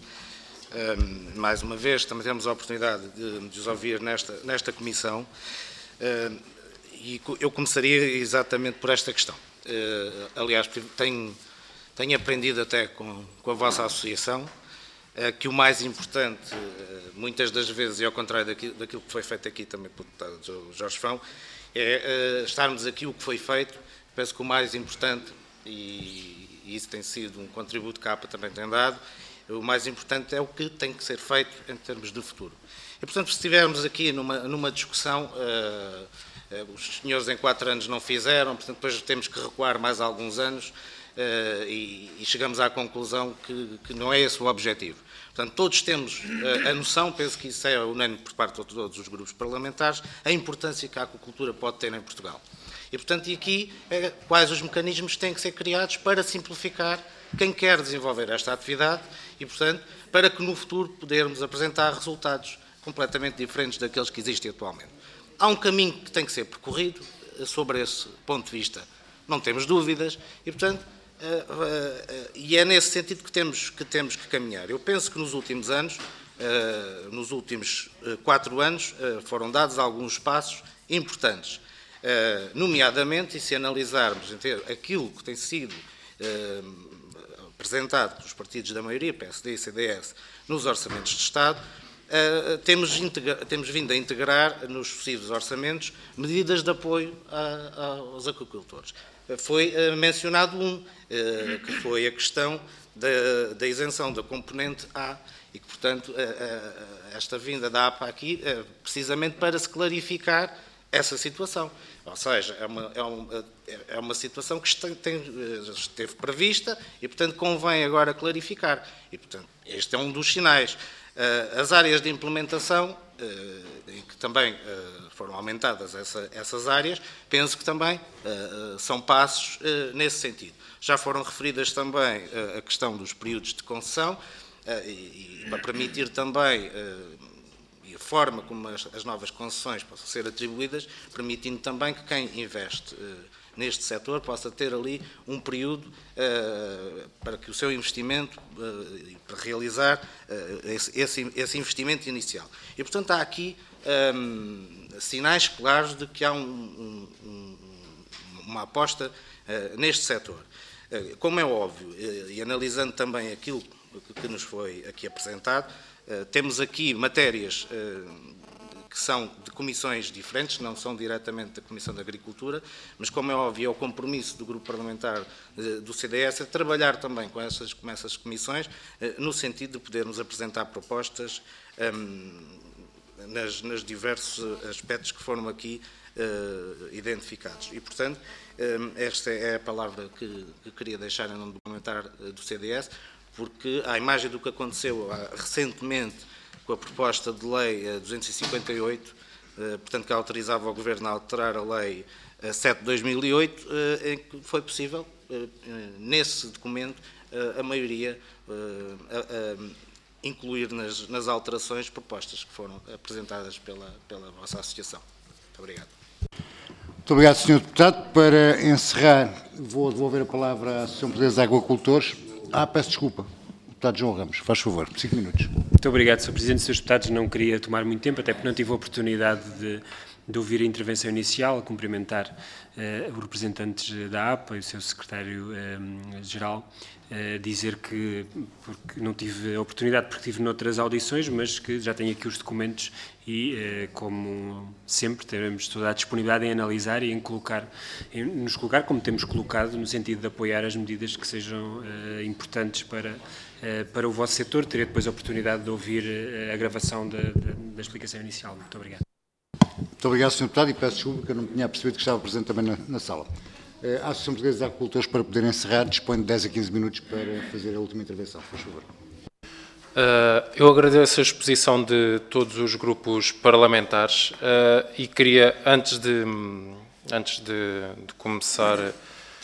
Um, mais uma vez, também temos a oportunidade de, de os ouvir nesta, nesta comissão. Uh, e eu começaria exatamente por esta questão. Uh, aliás, tenho, tenho aprendido até com, com a vossa associação uh, que o mais importante, uh, muitas das vezes, e ao contrário daquilo, daquilo que foi feito aqui também pelo deputado Jorge Fão, é uh, estarmos aqui o que foi feito. Penso que o mais importante, e isso tem sido um contributo que a APA também tem dado, o mais importante é o que tem que ser feito em termos de futuro. E, portanto, se estivermos aqui numa, numa discussão, uh, uh, os senhores em quatro anos não fizeram, portanto, depois temos que recuar mais alguns anos uh, e, e chegamos à conclusão que, que não é esse o objetivo. Portanto, todos temos uh, a noção, penso que isso é unânime por parte de todos os grupos parlamentares, a importância que a aquacultura pode ter em Portugal. E, portanto, e aqui, é, quais os mecanismos têm que ser criados para simplificar quem quer desenvolver esta atividade e, portanto, para que no futuro podermos apresentar resultados completamente diferentes daqueles que existem atualmente. Há um caminho que tem que ser percorrido, sobre esse ponto de vista não temos dúvidas, e, portanto, uh, uh, uh, e é nesse sentido que temos que, temos que caminhar. Eu penso que nos últimos anos, uh, nos últimos uh, quatro anos, uh, foram dados alguns passos importantes. Uh, nomeadamente, e se analisarmos aquilo que tem sido uh, apresentado pelos partidos da maioria, P S D e C D S, nos orçamentos de Estado, uh, temos, integra temos vindo a integrar nos sucessivos orçamentos medidas de apoio a, a, aos aquacultores. Uh, foi uh, mencionado um, uh, que foi a questão da, da isenção da componente A, e que, portanto, uh, uh, esta vinda da APA aqui, uh, precisamente para se clarificar essa situação. Ou seja, é uma, é uma, é uma situação que tem, tem, esteve prevista e, portanto, convém agora clarificar. E, portanto, este é um dos sinais. As áreas de implementação, em que também foram aumentadas essa, essas áreas, penso que também são passos nesse sentido. Já foram referidas também a questão dos períodos de concessão e, e para permitir também a forma como as, as novas concessões possam ser atribuídas, permitindo também que quem investe uh, neste setor possa ter ali um período uh, para que o seu investimento, uh, para realizar uh, esse, esse, esse investimento inicial. E, portanto, há aqui um, sinais claros de que há um, um, um, uma aposta uh, neste setor. Uh, como é óbvio, uh, e analisando também aquilo que, que nos foi aqui apresentado, Uh, temos aqui matérias uh, que são de comissões diferentes, não são diretamente da Comissão da Agricultura, mas, como é óbvio, é o compromisso do Grupo Parlamentar uh, do C D S é trabalhar também com essas, com essas comissões, uh, no sentido de podermos apresentar propostas um, nas, nas diversos aspectos que foram aqui uh, identificados. E, portanto, um, esta é a palavra que, que queria deixar em nome do Parlamentar uh, do C D S, porque, à imagem do que aconteceu recentemente com a proposta de lei duzentos e cinquenta e oito, portanto, que autorizava o Governo a alterar a Lei sete de dois mil e oito, em que foi possível, nesse documento, a maioria a, a incluir nas, nas alterações propostas que foram apresentadas pela, pela vossa associação. Muito obrigado. Muito obrigado, senhor Deputado. Para encerrar, vou devolver a palavra à Associação Portuguesa de Agrocultores. Ah, peço desculpa. Deputado João Ramos, faz favor, cinco minutos. Muito obrigado, senhor Presidente. senhores Deputados, não queria tomar muito tempo, até porque não tive a oportunidade de, de ouvir a intervenção inicial, cumprimentar eh, os representantes da A P A e o seu secretário-geral, eh, dizer que porque não tive a oportunidade porque estive noutras audições, mas que já tenho aqui os documentos e, eh, como sempre, teremos toda a disponibilidade em analisar e em colocar, em nos colocar, como temos colocado, no sentido de apoiar as medidas que sejam eh, importantes para para o vosso setor. Terei depois a oportunidade de ouvir a gravação da, da, da explicação inicial. Muito obrigado. Muito obrigado, senhor Deputado, e peço desculpa que eu não tinha percebido que estava presente também na, na sala. A Associação Portuguesa de Agricultores, para poder encerrar, dispõe de dez a quinze minutos para fazer a última intervenção. Por favor. Uh, eu agradeço a exposição de todos os grupos parlamentares uh, e queria, antes de, antes de, de começar uh,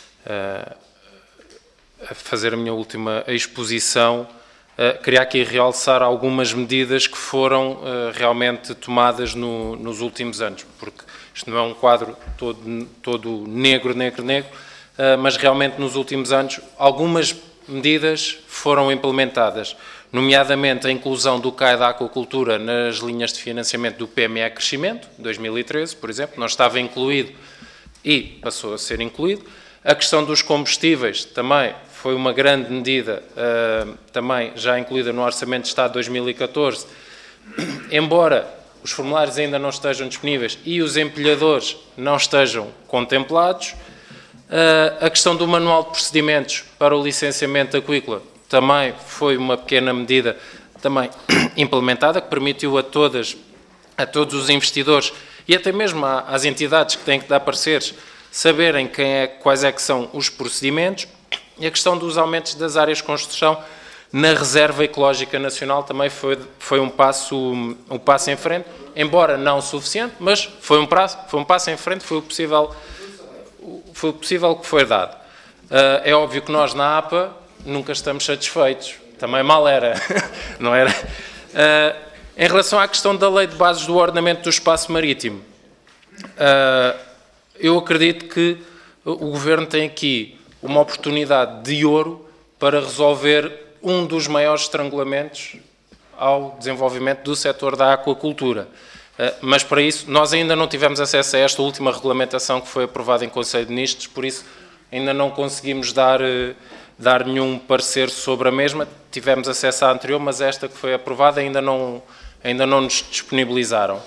a fazer a minha última exposição, uh, queria aqui realçar algumas medidas que foram uh, realmente tomadas no, nos últimos anos, porque isto não é um quadro todo, todo negro, negro, negro, uh, mas realmente nos últimos anos algumas medidas foram implementadas, nomeadamente a inclusão do C A I da Aquacultura nas linhas de financiamento do P M E Crescimento, dois mil e treze, por exemplo, não estava incluído e passou a ser incluído. A questão dos combustíveis também foi uma grande medida, uh, também já incluída no Orçamento de Estado de dois mil e catorze, embora os formulários ainda não estejam disponíveis e os empilhadores não estejam contemplados. Uh, a questão do Manual de Procedimentos para o licenciamento aquícola também foi uma pequena medida também implementada, que permitiu a todas, a todos os investidores e até mesmo às entidades que têm que dar pareceres saberem quem é, quais é que são os procedimentos. E a questão dos aumentos das áreas de construção na Reserva Ecológica Nacional também foi, foi um, passo, um passo em frente, embora não suficiente, mas foi um, prazo, foi um passo em frente, foi o possível, foi o possível que foi dado. Uh, é óbvio que nós na A P A nunca estamos satisfeitos, também mal era, não era? Uh, em relação à questão da Lei de Bases do Ordenamento do Espaço Marítimo, uh, eu acredito que o Governo tem aqui uma oportunidade de ouro para resolver um dos maiores estrangulamentos ao desenvolvimento do setor da aquacultura. Mas para isso, nós ainda não tivemos acesso a esta última regulamentação que foi aprovada em Conselho de Ministros, por isso ainda não conseguimos dar, dar nenhum parecer sobre a mesma. Tivemos acesso à anterior, mas esta que foi aprovada ainda não, ainda não nos disponibilizaram.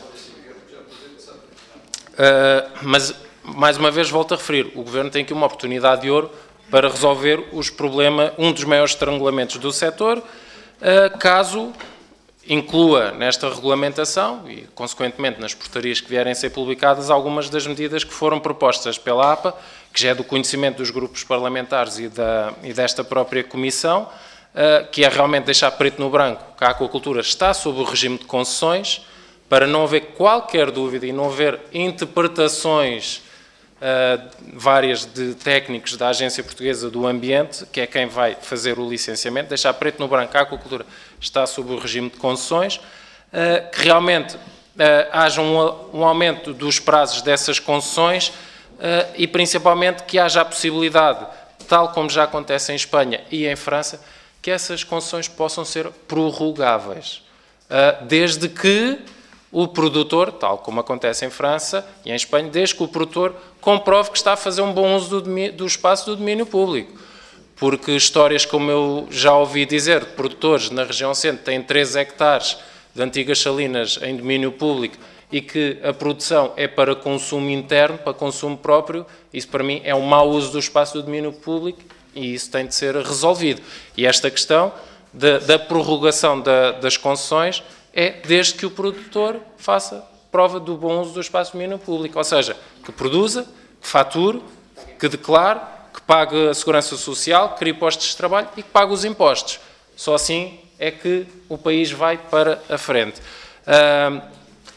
Mas mais uma vez volto a referir, o Governo tem aqui uma oportunidade de ouro para resolver os problemas, um dos maiores estrangulamentos do setor, caso inclua nesta regulamentação e, consequentemente, nas portarias que vierem a ser publicadas, algumas das medidas que foram propostas pela A P A, que já é do conhecimento dos grupos parlamentares e, da, e desta própria Comissão, que é realmente deixar preto no branco que a aquacultura está sob o regime de concessões, para não haver qualquer dúvida e não haver interpretações Uh, várias de técnicos da Agência Portuguesa do Ambiente, que é quem vai fazer o licenciamento, deixar preto no branco a aquacultura está sob o regime de concessões, uh, que realmente uh, haja um, um aumento dos prazos dessas concessões uh, e principalmente que haja a possibilidade, tal como já acontece em Espanha e em França, que essas concessões possam ser prorrogáveis, uh, desde que o produtor, tal como acontece em França e em Espanha, desde que o produtor comprove que está a fazer um bom uso do, do espaço do domínio público. Porque histórias, como eu já ouvi dizer, de produtores na região centro têm três hectares de antigas salinas em domínio público e que a produção é para consumo interno, para consumo próprio, isso para mim é um mau uso do espaço do domínio público e isso tem de ser resolvido. E esta questão da, da prorrogação da, das concessões é desde que o produtor faça prova do bom uso do espaço do domínio público, ou seja, que produza, que fature, que declare, que pague a segurança social, que crie postos de trabalho e que pague os impostos. Só assim é que o país vai para a frente. Uh,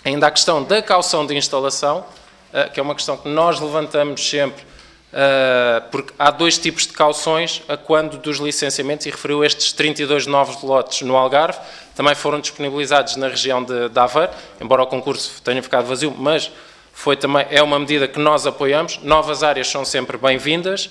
Ainda a questão da caução de instalação, que é uma questão que nós levantamos sempre, porque há dois tipos de cauções a quando dos licenciamentos, e referiu estes trinta e dois novos lotes no Algarve, também foram disponibilizados na região de, de Aveiro, embora o concurso tenha ficado vazio, mas foi também, é uma medida que nós apoiamos. Novas áreas são sempre bem-vindas,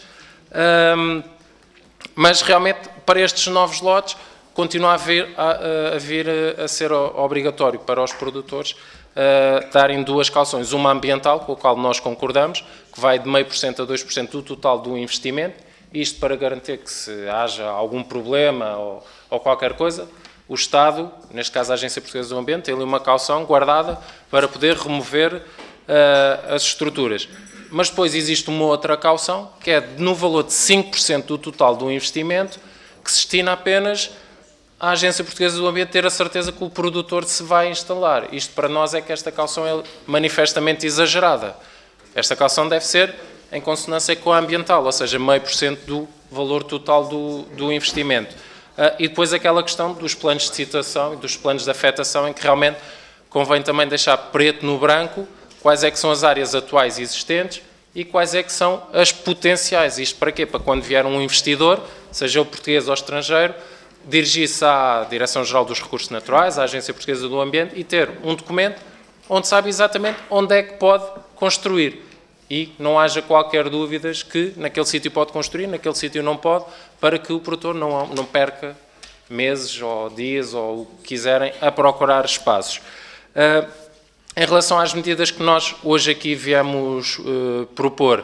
mas realmente para estes novos lotes continua a vir a, a, vir a ser obrigatório para os produtores uh, darem duas cauções. Uma ambiental, com a qual nós concordamos, que vai de zero vírgula cinco por cento a dois por cento do total do investimento, isto para garantir que se haja algum problema ou, ou qualquer coisa, o Estado, neste caso a Agência Portuguesa do Ambiente, tem ali uma caução guardada para poder remover uh, as estruturas. Mas depois existe uma outra caução, que é no valor de cinco por cento do total do investimento, que se destina apenas a Agência Portuguesa do Ambiente ter a certeza que o produtor se vai instalar. Isto para nós é que esta caução é manifestamente exagerada. Esta caução deve ser em consonância com a ambiental, ou seja, meio por cento do valor total do, do investimento. Uh, e depois aquela questão dos planos de citação e dos planos de afetação, em que realmente convém também deixar preto no branco quais é que são as áreas atuais existentes e quais é que são as potenciais. Isto para quê? Para quando vier um investidor, seja ele português ou estrangeiro, dirigir-se à Direção-Geral dos Recursos Naturais, à Agência Portuguesa do Ambiente, e ter um documento onde sabe exatamente onde é que pode construir. E não haja qualquer dúvida que naquele sítio pode construir, naquele sítio não pode, para que o produtor não, não perca meses ou dias ou o que quiserem a procurar espaços. Uh, em relação às medidas que nós hoje aqui viemos uh, propor,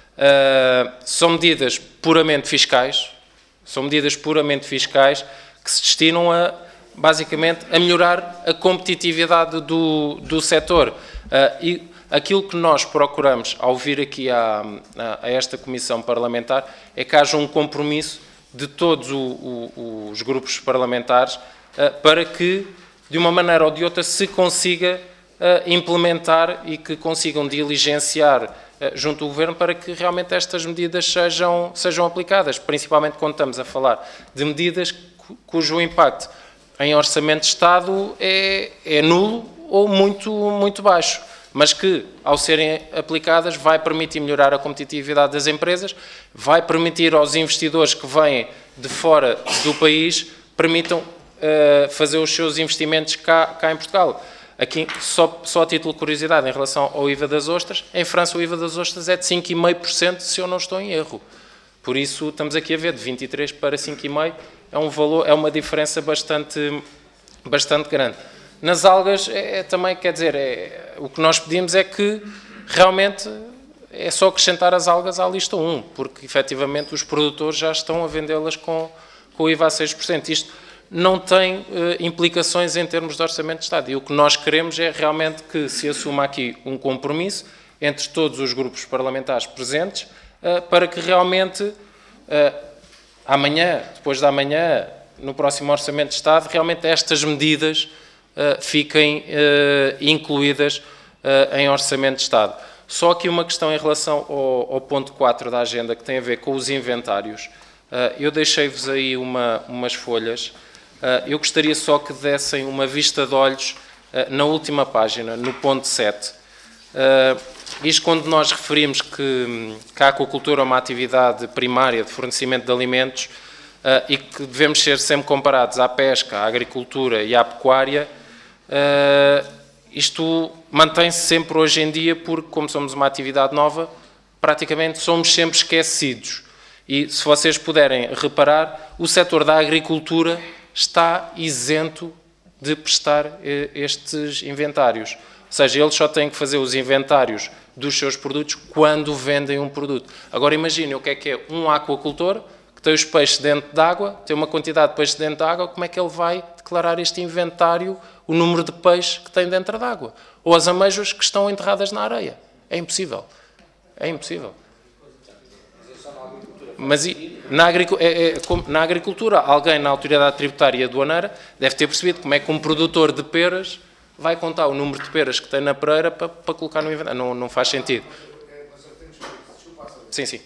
uh, são medidas puramente fiscais, são medidas puramente fiscais que se destinam a, basicamente, a melhorar a competitividade do, do setor. Uh, e aquilo que nós procuramos ao vir aqui a, a, a esta comissão parlamentar é que haja um compromisso de todos o, o, os grupos parlamentares uh, para que, de uma maneira ou de outra, se consiga uh, implementar e que consigam diligenciar junto do Governo para que realmente estas medidas sejam, sejam aplicadas, principalmente quando estamos a falar de medidas cujo impacto em orçamento de Estado é, é nulo ou muito, muito baixo, mas que, ao serem aplicadas, vai permitir melhorar a competitividade das empresas, vai permitir aos investidores que vêm de fora do país, permitam uh, fazer os seus investimentos cá, cá em Portugal. Aqui, só, só a título de curiosidade, em relação ao I V A das ostras, em França o I V A das ostras é de cinco vírgula cinco por cento, se eu não estou em erro. Por isso, estamos aqui a ver de vinte e três para cinco vírgula cinco por cento, é um valor, é uma diferença bastante, bastante grande. Nas algas, é, é também, quer dizer, é, o que nós pedimos é que realmente é só acrescentar as algas à lista um, porque efetivamente os produtores já estão a vendê-las com, com o I V A a seis por cento. Isto não tem uh, implicações em termos de orçamento de Estado. E o que nós queremos é realmente que se assuma aqui um compromisso entre todos os grupos parlamentares presentes uh, para que realmente uh, amanhã, depois da amanhã, no próximo orçamento de Estado, realmente estas medidas uh, fiquem uh, incluídas uh, em orçamento de Estado. Só aqui uma questão em relação ao, ao ponto quatro da agenda, que tem a ver com os inventários. Uh, eu deixei-vos aí uma, umas folhas. Uh, eu gostaria só que dessem uma vista de olhos uh, na última página, no ponto sete. Uh, isto quando nós referimos que, que a aquacultura é uma atividade primária de fornecimento de alimentos uh, e que devemos ser sempre comparados à pesca, à agricultura e à pecuária, uh, isto mantém-se sempre hoje em dia porque, como somos uma atividade nova, praticamente somos sempre esquecidos. E, se vocês puderem reparar, o setor da agricultura está isento de prestar eh, estes inventários. Ou seja, eles só têm que fazer os inventários dos seus produtos quando vendem um produto. Agora imaginem o que é que é um aquacultor que tem os peixes dentro d'água, tem uma quantidade de peixes dentro d'água, como é que ele vai declarar este inventário, o número de peixes que tem dentro d'água? Ou as amêijoas que estão enterradas na areia? É impossível. É impossível. Mas na, é, é, na agricultura, alguém na autoridade tributária e aduaneira deve ter percebido como é que um produtor de peras vai contar o número de peras que tem na pereira para, para colocar no inventário. Não, não faz sentido. Sim, sim.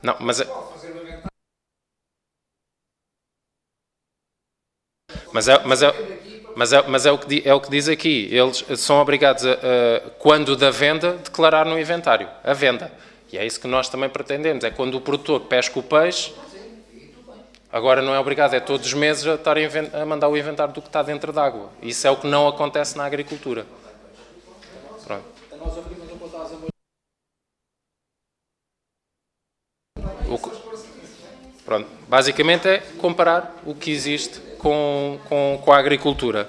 Não, mas é, mas é, mas é, mas é, mas é, o, que, é o que diz aqui. Eles são obrigados, a, a, quando da venda, declarar no inventário a venda. E é isso que nós também pretendemos. É quando o produtor pesca o peixe, agora não é obrigado, é todos os meses a, estar a, a mandar o inventário do que está dentro d'água. Isso é o que não acontece na agricultura. Pronto. O que, pronto. Basicamente é comparar o que existe com, com, com a agricultura.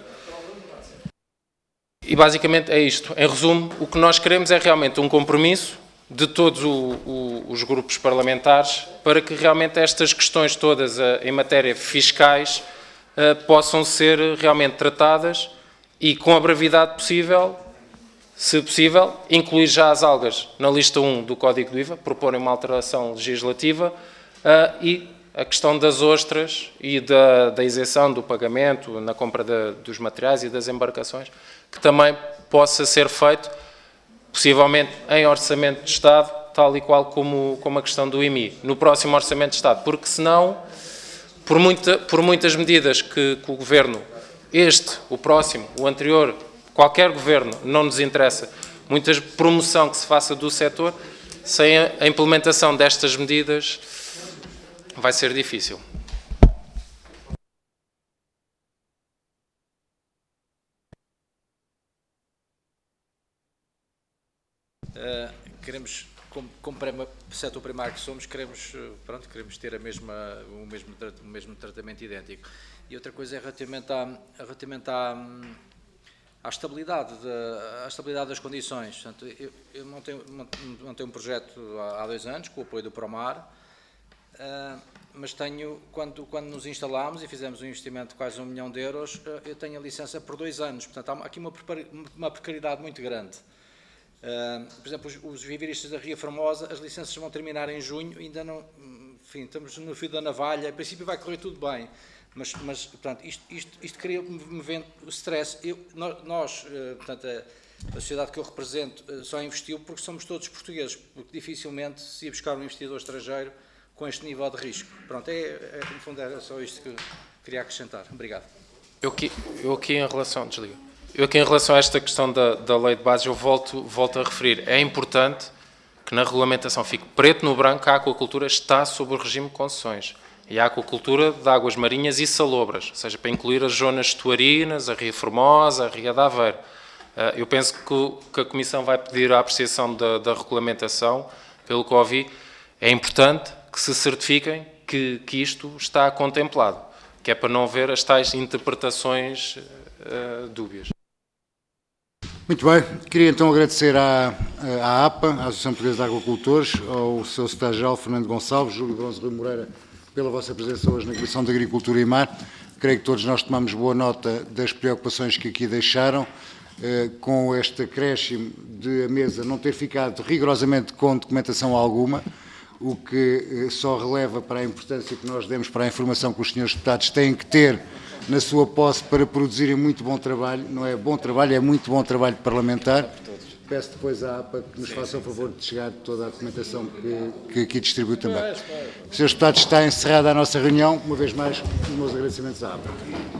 E basicamente é isto. Em resumo, o que nós queremos é realmente um compromisso de todos o, o, os grupos parlamentares para que realmente estas questões todas uh, em matéria fiscais uh, possam ser realmente tratadas e com a brevidade possível, se possível, incluir já as algas na lista um do Código do I V A, proporem uma alteração legislativa uh, e a questão das ostras e da, da isenção do pagamento na compra de, dos materiais e das embarcações, que também possa ser feito, possivelmente em Orçamento de Estado, tal e qual como, como a questão do I M I, no próximo Orçamento de Estado, porque senão, por, muita, por muitas medidas que, que o Governo, este, o próximo, o anterior, qualquer Governo, não nos interessa, muita promoção que se faça do setor, sem a, a implementação destas medidas vai ser difícil. Uh, queremos, como, como setor primário que somos, queremos, pronto, queremos ter a mesma, o, mesmo, o mesmo tratamento idêntico. E outra coisa é relativamente à, relativamente à, à, estabilidade, de, à estabilidade das condições. Portanto, eu, eu montei, montei um projeto há, há dois anos, com o apoio do Promar, uh, mas tenho, quando, quando nos instalámos e fizemos um investimento de quase um milhão de euros, uh, eu tenho a licença por dois anos. Portanto, há aqui uma, uma precariedade muito grande. Uh, por exemplo, os, os viveristas da Ria Formosa, as licenças vão terminar em junho, ainda não, enfim, estamos no fio da navalha, a princípio vai correr tudo bem, mas, mas portanto, isto, isto, isto cria um stress. Eu, nós, uh, portanto, a, a sociedade que eu represento uh, só investiu porque somos todos portugueses, porque dificilmente se ia buscar um investidor estrangeiro com este nível de risco. Pronto, é, é, no fundo era só isto que queria acrescentar. Obrigado. Eu aqui, eu aqui em relação, desliga. Eu aqui em relação a esta questão da, da lei de base, eu volto, volto a referir, é importante que na regulamentação fique preto no branco que a aquacultura está sob o regime de concessões. E a aquacultura de águas marinhas e salobras, ou seja, para incluir as zonas estuarinas, a Ria Formosa, a Ria de Aveiro. Eu penso que, que a Comissão vai pedir a apreciação da, da regulamentação, pelo que ouvi, é importante que se certifiquem que, que isto está contemplado, que é para não haver as tais interpretações uh, dúbias. Muito bem, queria então agradecer à, à A P A, à Associação Portuguesa de Agricultores, ao seu secretário-geral Fernando Gonçalves, Júlio Bronze Rui Moreira, pela vossa presença hoje na Comissão de Agricultura e Mar. Creio que todos nós tomamos boa nota das preocupações que aqui deixaram, eh, com este acréscimo de a mesa não ter ficado rigorosamente com documentação alguma, o que eh, só releva para a importância que nós demos para a informação que os senhores deputados têm que ter na sua posse para produzirem muito bom trabalho. Não é bom trabalho, é muito bom trabalho parlamentar. Peço depois à A P A que nos faça o favor de chegar toda a documentação que, que aqui distribuiu também. senhores deputados, está encerrada a nossa reunião. Uma vez mais, os meus agradecimentos à A P A.